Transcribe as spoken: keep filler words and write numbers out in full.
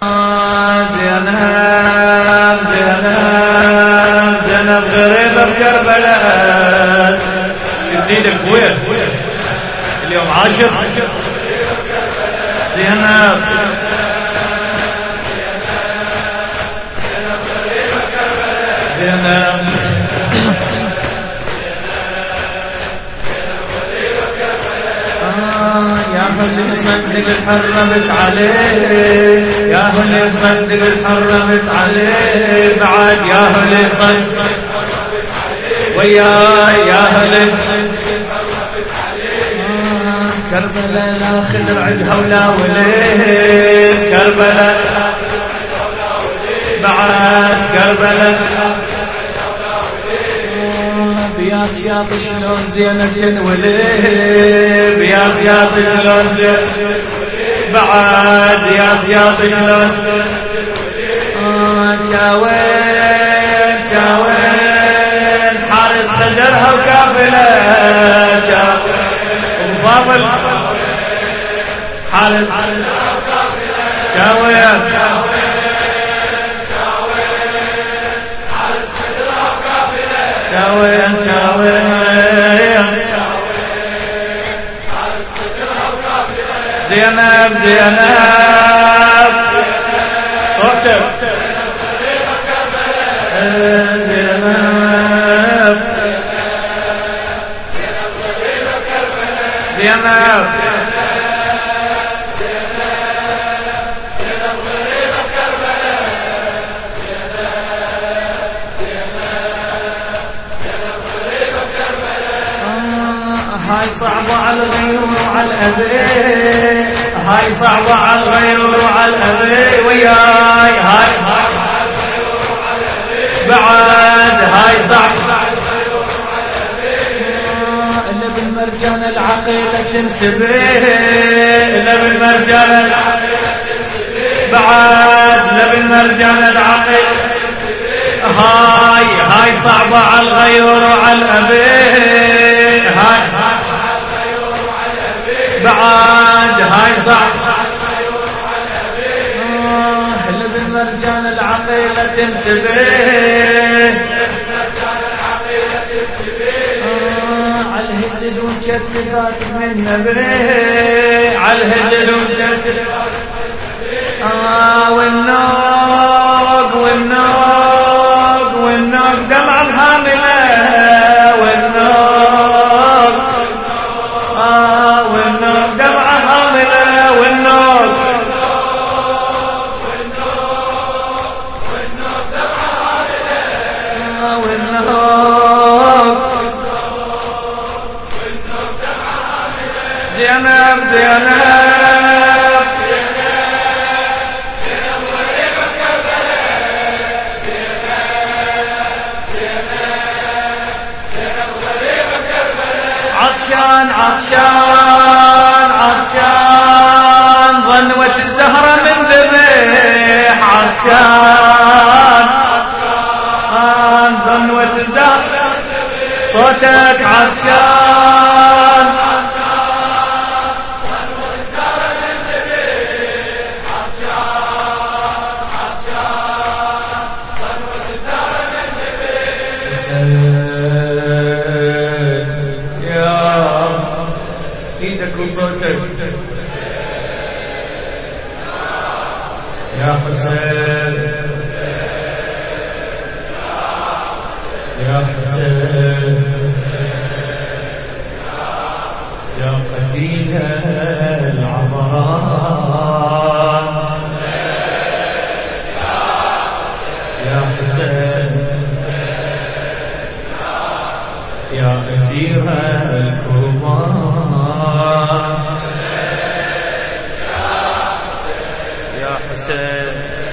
زينب زينب زينب غريبة بكربلاء. شديدك وين اليوم عاشر زينب زينب يا هل صدق اتحرمت عليه يا هل صدق اتحرمت عليه بعد يا هل صدق وياي يا هل كربلاء لا خدر عدها ولا وليه كربلاء بعد كربلاء بيا سياط شلون زينب تنوليه بيا سياط شلون زينب بعد يا سياط شلون جاوين جاوين حارس صدرها وكافله وبابل حارس جاوين شاوين شاوين زينب زينب صوتك زينب زينب هاي صعبة على الغيور وعلى الأبي هاي صعبة على الغيور وعلى الأبي وياي هاي بعد هاي صعبة إلا بالمرجان العقيلة تنسبي إلا بالمرجان بعد إلا بالمرجان العقيلة هاي هاي صعبة على الغيور وعلى الأبي هاي بعد هاي صعب اللي بالمرجان العقيلة تنسبه على الهزل ومكتفات من نبره على الهزل ومكتفات والنوق والنوق والنوق دمع الحاملة والنوق والنوق دمع حاملة والنوق والنوق زينب زينب عطشان عطشان عطشان ظنوة الزهرة من ذبيح عطشان ظنوة الزهرة صوتك عطشان ايدك وصوتك يا حسين يا حسين يا قتيل العبرات يا حسين يا أسير الكربات يا حسين